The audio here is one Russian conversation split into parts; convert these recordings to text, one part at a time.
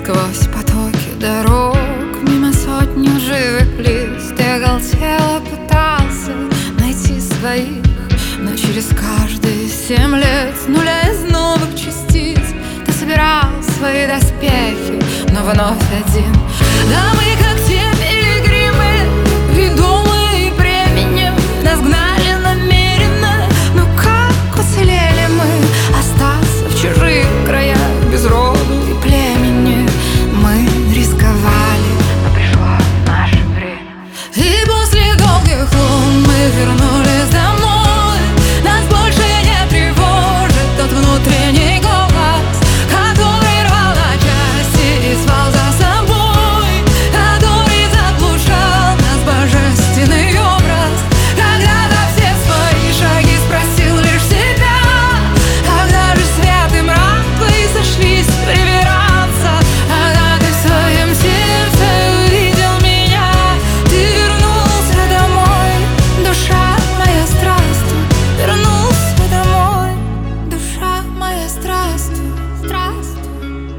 сквозь потоки дорог, мимо сотни живых лиц. Ты оголтело пытался найти своих, но через каждые 7 лет нуля из новых частиц ты собирал свои доспехи, но вновь один. Да мы как те пилигримы, ведомые временем, нас гнали намеренно. Но как уцелели мы, остаться в чужих краях без роду и племени? Мы рисковали, но пришло наше время. И после долгих лун мы вернулись домой. Нас больше не тревожит тот внутренний голос, который рвал на части и звал за собой, который заглушал нас божественный образ. Когда-то все свои шаги спросил лишь себя, когда же свет и мрак твои сошлись в реверансах, когда ты в своем сердце увидел меня, ты вернулся домой, душа моя здравствуй. Вернулся домой, душа моя здравствуй, здравствуй.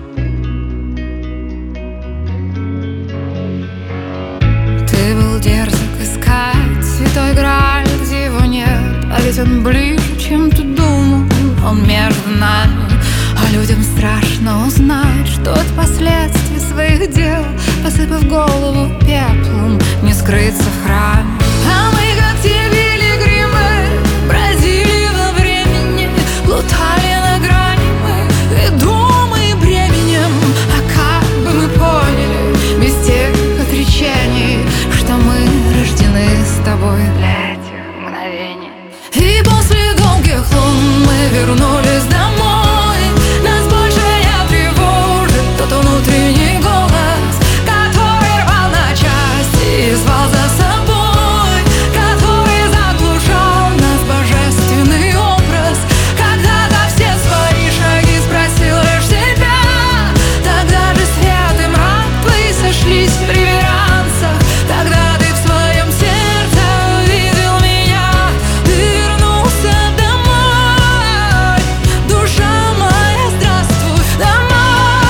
Ты был дерзок искать святой Грааль, где его нет, а ведь он ближе, чем ты думал. Он между нами, а людям страшно узнать, что от последствий своих дел, посыпав голову пеплом, не скрыться в храме. А мы как те пилигримы бродили во времени, плутали на грани мы, ведомые бременем. А как бы мы поняли без тех отречений, что мы рождены с тобой для этих мгновений. И после долгих лун мы вернулись домой. Нас больше не тревожит тот внутренний голос, который рвал на части и звал за собой, который заглушал нас божественный образ. Когда-то все свои шаги спросил лишь себя, тогда же свет и мрак твои сошлись в реверансах, тогда ты в своем сердце увидел меня, ты вернулся домой, душа моя здравствуй, домой,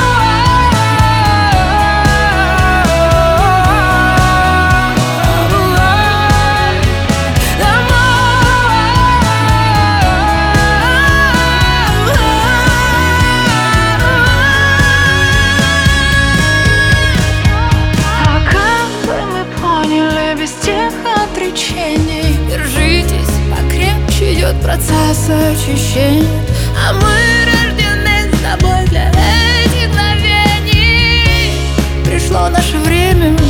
А как бы мы поняли без тех отречений? Держитесь покрепче, идет процесс очищения, а мы рождены с тобой для этих мгновений. Пришло наше время.